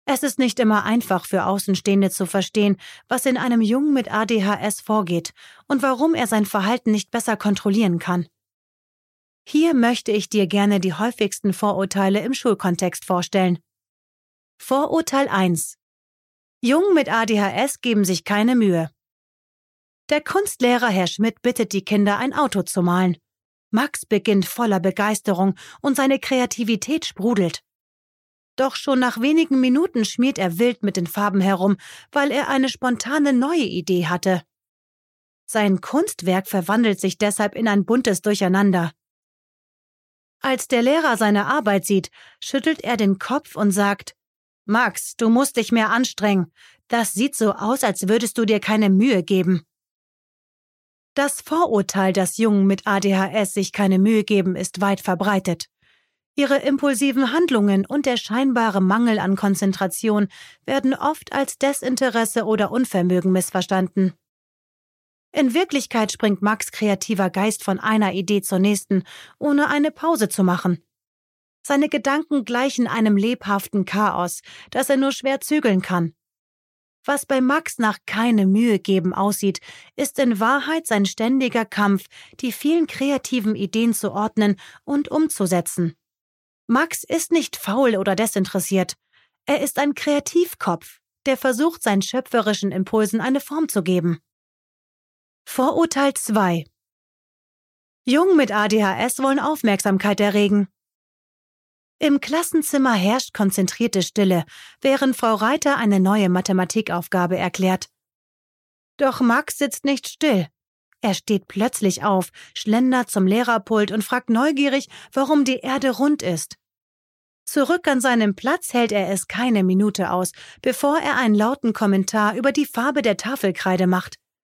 Es ist nicht immer einfach für Außenstehende zu verstehen, was in einem Jungen mit ADHS vorgeht und warum er sein Verhalten nicht besser kontrollieren kann. Hier möchte ich dir gerne die häufigsten Vorurteile im Schulkontext vorstellen. Vorurteil 1: Jungen mit ADHS geben sich keine Mühe. Der Kunstlehrer Herr Schmidt bittet die Kinder, ein Auto zu malen. Max beginnt voller Begeisterung und seine Kreativität sprudelt. Doch schon nach wenigen Minuten schmiert er wild mit den Farben herum, weil er eine spontane neue Idee hatte. Sein Kunstwerk verwandelt sich deshalb in ein buntes Durcheinander. Als der Lehrer seine Arbeit sieht, schüttelt er den Kopf und sagt: »Max, du musst dich mehr anstrengen. Das sieht so aus, als würdest du dir keine Mühe geben.« Das Vorurteil, dass Jungen mit ADHS sich keine Mühe geben, ist weit verbreitet. Ihre impulsiven Handlungen und der scheinbare Mangel an Konzentration werden oft als Desinteresse oder Unvermögen missverstanden. In Wirklichkeit springt Max' kreativer Geist von einer Idee zur nächsten, ohne eine Pause zu machen. Seine Gedanken gleichen einem lebhaften Chaos, das er nur schwer zügeln kann. Was bei Max nach keine Mühe geben aussieht, ist in Wahrheit sein ständiger Kampf, die vielen kreativen Ideen zu ordnen und umzusetzen. Max ist nicht faul oder desinteressiert. Er ist ein Kreativkopf, der versucht, seinen schöpferischen Impulsen eine Form zu geben. Vorurteil 2: Jungen mit ADHS wollen Aufmerksamkeit erregen. Im Klassenzimmer herrscht konzentrierte Stille, während Frau Reiter eine neue Mathematikaufgabe erklärt. Doch Max sitzt nicht still. Er steht plötzlich auf, schlendert zum Lehrerpult und fragt neugierig, warum die Erde rund ist. Zurück an seinem Platz hält er es keine Minute aus, bevor er einen lauten Kommentar über die Farbe der Tafelkreide macht.